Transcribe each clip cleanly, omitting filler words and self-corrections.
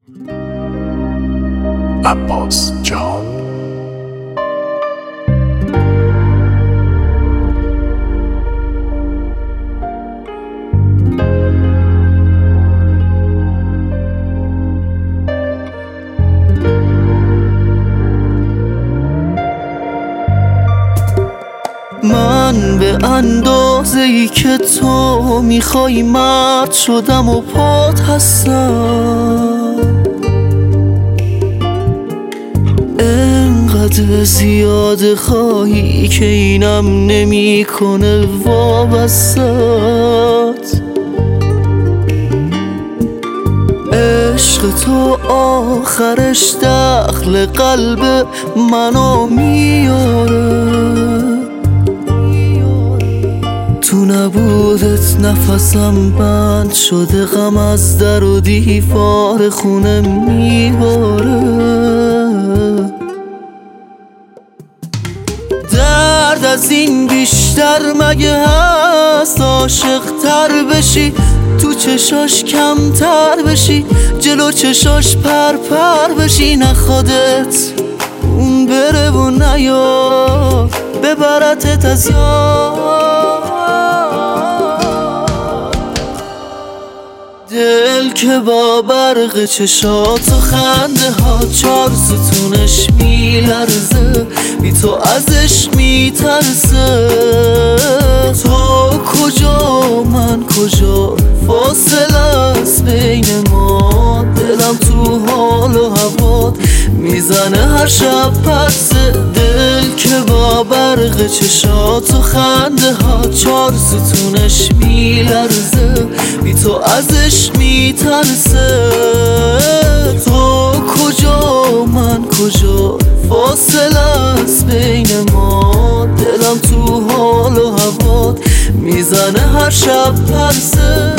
عباس جان. من به اندازه‌ای که تو میخوای مرد شدم و پات هستم، انقدر زیاده خواهی که اینم نمیکنه وابستت. عشق تو آخرش داخل قلب منو میاره، تو نبودت نفسم بند شده، غم از در و دیوار خونه میباره. درد از این بیشتر مگه هست؟ عاشق تر بشی، تو چشاش کمتر بشی، جلو چشاش پر بشی، نه خودت اون بره و نیا ببرتت از یاد. دل که با برق چشات و خنده ها 4 ستونش میلرزه، بی تو ازش میترسه. تو کجا من کجا، فاصله است بین ما، دلم تو حال و هوات میزنه هر شب پرسه. دل که با برق چشات و خنده ها 4 ستونش میلرزه، بی تو ازش میترسه. تو کجا من کجا، فاصله است بین ما، دلم تو حال و هوات میزنه هر شب پرسه.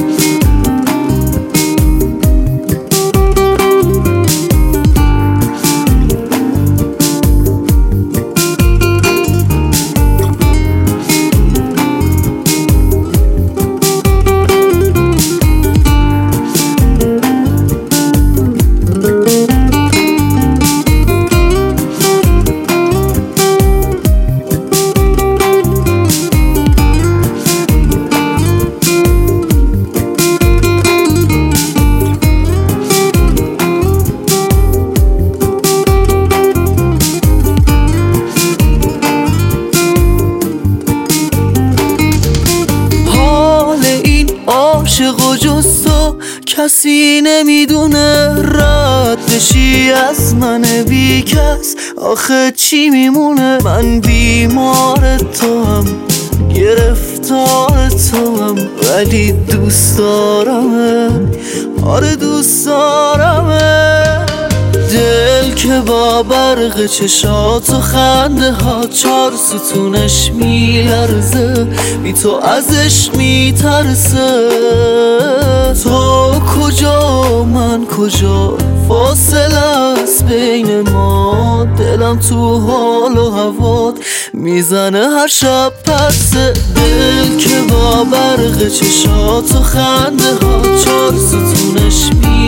عاشق و جز تو کسی نمیدونه، رد بشی از من بی کس آخه چی میمونه؟ من بیمار تو هم گرفتار تو هم، ولی دوست دارمه، آره دوست دارمه. دل که با برق چشات و خنده ها 4 ستونش میلرزه، بی تو ازش میترسه. تو کجا من کجا، فاصله است بین ما، دلم تو حال و هوات میزنه هر شب پرسه. دل که با برق چشات و خنده ها 4 ستونش میلرزه،